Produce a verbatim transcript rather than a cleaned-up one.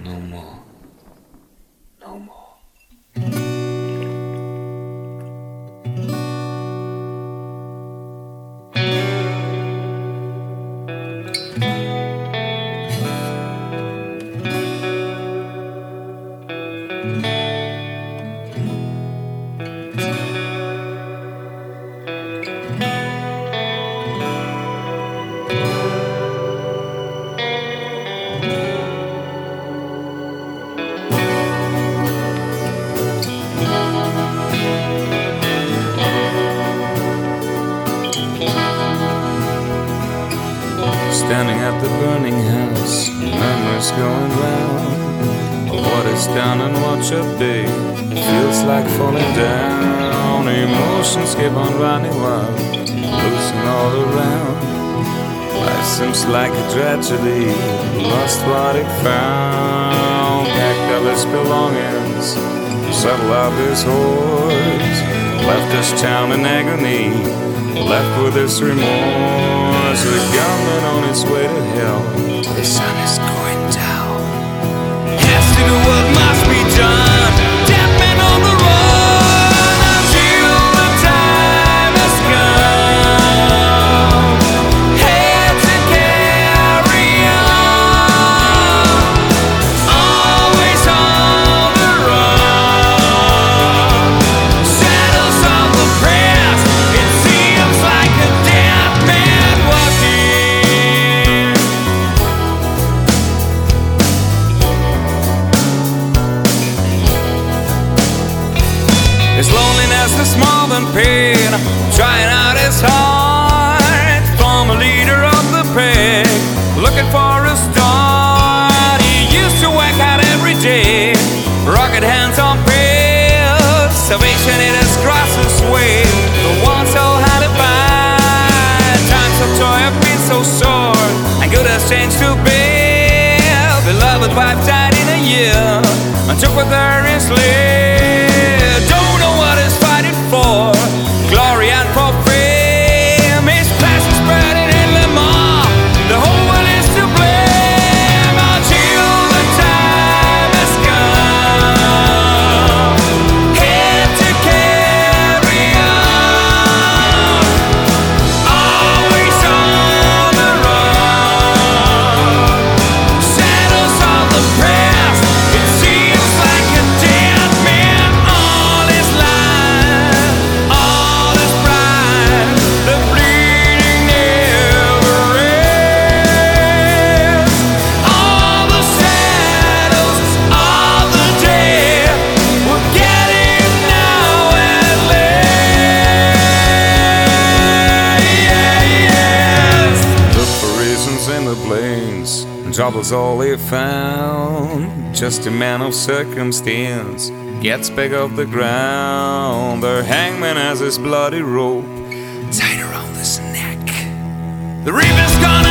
No more. No more. Standing at the burning house, memories going round of what is done and what should be. Feels like falling down. Emotions keep on running wild, losing all around. Life seems like a tragedy. Lost what it found. Packed up its belongings, settled up his horse. Left his town in agony, left with his remorse. The gunman on his way to hell. The sun is going down. Has to do what must be done. Dead men on the run until the time has come. Had to carry on. Always on the run. Shadows of the past. It seems like a dead man walking. His loneliness is more than pain, trying out his heart. Former leader of the pack, looking for a start. He used to work out every day, rocket hands on pills. Salvation in his crosses way, the one soul had to find. Times of joy have been so short, and good has changed to bad. Beloved wife died in a year, and took with her his live. Don't know what he's fighting for, glory and for fame. His passion spreading in Le Mans, the whole world is to blame. Until the time has come, had to carry on. Always on the run. Shadows of the past. It seems like a dead man. All his life, all his pride. The bleeding never ends. All the shadows of the dead. We're getting now at last. Look for reasons in the plains, trouble's all they found. Just a man of circumstance gets back off the ground. The hangman has his bloody rope tied around his neck. The reaper's gonna